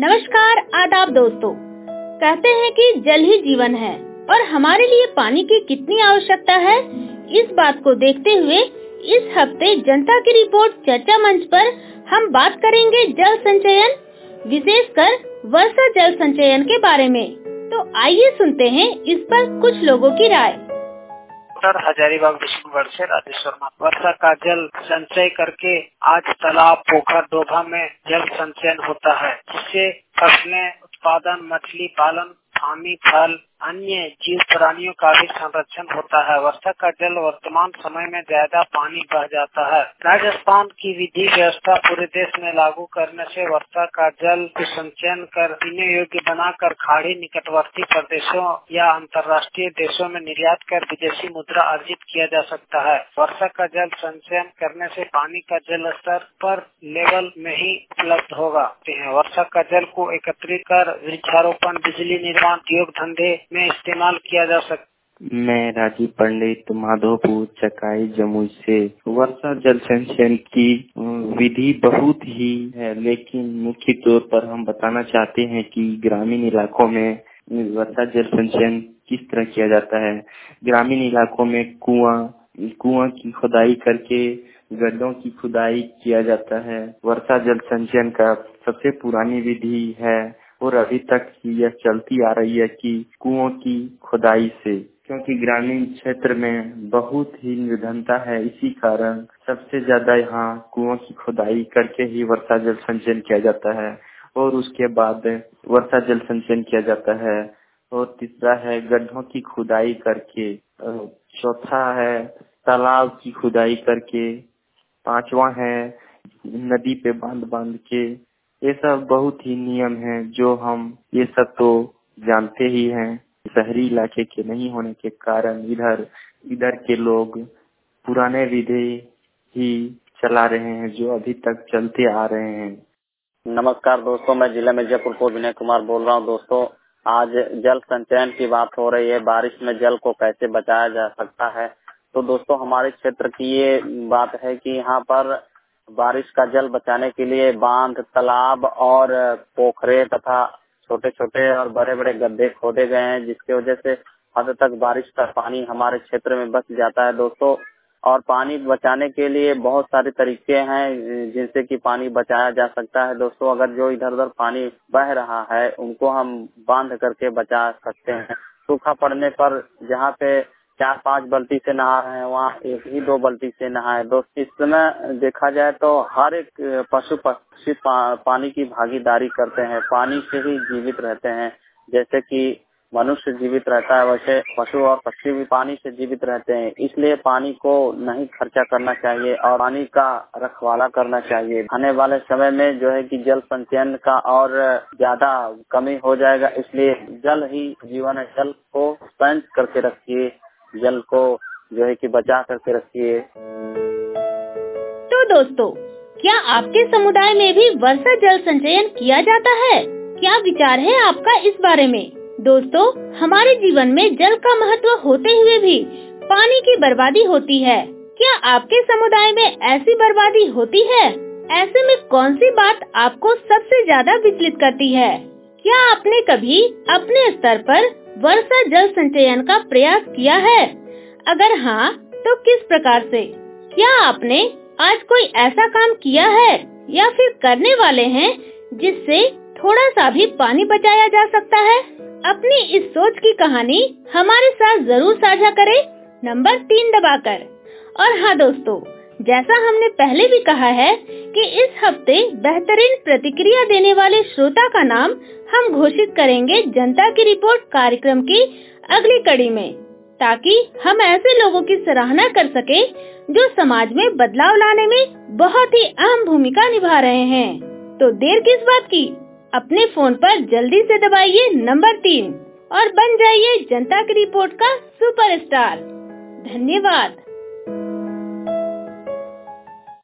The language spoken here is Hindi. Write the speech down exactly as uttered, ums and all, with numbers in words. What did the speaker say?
नमस्कार, आदाब दोस्तों। कहते हैं कि जल ही जीवन है और हमारे लिए पानी की कितनी आवश्यकता है, इस बात को देखते हुए इस हफ्ते जनता की रिपोर्ट चर्चा मंच पर हम बात करेंगे जल संचयन, विशेषकर वर्षा जल संचयन के बारे में। तो आइए सुनते हैं इस पर कुछ लोगों की राय। हजारीबाग विष्णुगढ़ से राजेश्वर माथुर। वर्षा का जल संचय करके आज तालाब, पोखर, डोभा में जल संचयन होता है, जिससे फसलें उत्पादन, मछली पालन, पानी, फल, अन्य जीव प्राणियों का भी संरक्षण होता है। वर्षा का जल वर्तमान समय में ज्यादा पानी बह जाता है। राजस्थान की विधि व्यवस्था पूरे देश में लागू करने से वर्षा का जल को संचयन कर पीने योग्य बनाकर खाड़ी निकटवर्ती प्रदेशों या अंतर्राष्ट्रीय देशों में निर्यात कर विदेशी मुद्रा अर्जित किया जा सकता है। वर्षा का जल संचयन करने से पानी का जल स्तर पर लेवल में ही उपलब्ध होगा। वर्षा का जल को एकत्रित कर वृक्षारोपण, बिजली निर्माण, उद्योग धंधे में इस्तेमाल किया जा सकता। मैं राजीव पंडित माधोपुर चकाई जमुई से। वर्षा जल संचयन की विधि बहुत ही है, लेकिन मुख्य तौर पर हम बताना चाहते हैं कि ग्रामीण इलाकों में वर्षा जल संचयन किस तरह किया जाता है। ग्रामीण इलाकों में कुआं कुआं की खुदाई करके गड्ढों की खुदाई किया जाता है। वर्षा जल संचयन का सबसे पुरानी विधि है और अभी तक यह चलती आ रही है कि कुओं की खुदाई से, क्योंकि ग्रामीण क्षेत्र में बहुत ही निर्धनता है, इसी कारण सबसे ज्यादा यहाँ कुओं की खुदाई करके ही वर्षा जल संचयन किया जाता है और उसके बाद वर्षा जल संचयन किया जाता है। और तीसरा है गड्ढों की खुदाई करके, चौथा है तालाब की खुदाई करके, पांचवा है नदी पे बांध बांध के। ये सब बहुत ही नियम हैं जो हम ये सब तो जानते ही हैं। शहरी इलाके के नहीं होने के कारण इधर इधर के लोग पुराने विधि ही चला रहे हैं जो अभी तक चलते आ रहे हैं। नमस्कार दोस्तों, मैं जिला मिर्जापुर को विनय कुमार बोल रहा हूं। दोस्तों, आज जल संचयन की बात हो रही है, बारिश में जल को कैसे बचाया जा सकता है। तो दोस्तों, हमारे क्षेत्र की ये बात है कि यहाँ पर बारिश का जल बचाने के लिए बांध, तालाब और पोखरे तथा छोटे छोटे और बड़े बड़े गड्ढे खोदे गए हैं, जिसकी वजह से हद तक बारिश का पानी हमारे क्षेत्र में बच जाता है दोस्तों। और पानी बचाने के लिए बहुत सारे तरीके हैं जिनसे कि पानी बचाया जा सकता है दोस्तों। अगर जो इधर उधर पानी बह रहा है उनको हम बांध करके बचा सकते हैं। सूखा पड़ने पर जहाँ पे चार पांच बाल्टी से नहा रहे हैं वहाँ एक ही दो बाल्टी से नहाए। दोस्त, इस समय देखा जाए तो हर एक पशु पक्षी पा, पानी की भागीदारी करते हैं, पानी से ही जीवित रहते हैं। जैसे कि मनुष्य जीवित रहता है, वैसे पशु और पक्षी भी पानी से जीवित रहते हैं। इसलिए पानी को नहीं खर्चा करना चाहिए और पानी का रखवाला करना चाहिए। आने वाले समय में जो है कि जल संचयन का और ज्यादा कमी हो जाएगा, इसलिए जल ही जीवन है। जल को संचय करके रखिए, जल को जो है कि बचा करके रखिए। तो दोस्तों, क्या आपके समुदाय में भी वर्षा जल संचयन किया जाता है? क्या विचार है आपका इस बारे में? दोस्तों, हमारे जीवन में जल का महत्व होते हुए भी पानी की बर्बादी होती है। क्या आपके समुदाय में ऐसी बर्बादी होती है? ऐसे में कौन सी बात आपको सबसे ज्यादा विचलित करती है? क्या आपने कभी अपने स्तर पर वर्षा जल संचयन का प्रयास किया है? अगर हाँ, तो किस प्रकार से? क्या आपने आज कोई ऐसा काम किया है या फिर करने वाले हैं जिससे थोड़ा सा भी पानी बचाया जा सकता है? अपनी इस सोच की कहानी हमारे साथ जरूर साझा करें, नंबर तीन दबाकर। और हाँ दोस्तों, जैसा हमने पहले भी कहा है कि इस हफ्ते बेहतरीन प्रतिक्रिया देने वाले श्रोता का नाम हम घोषित करेंगे जनता की रिपोर्ट कार्यक्रम की अगली कड़ी में, ताकि हम ऐसे लोगों की सराहना कर सके जो समाज में बदलाव लाने में बहुत ही अहम भूमिका निभा रहे हैं। तो देर किस बात की, अपने फोन पर जल्दी से दबाइए नंबर तीन और बन जाइए जनता की रिपोर्ट का सुपरस्टार। धन्यवाद।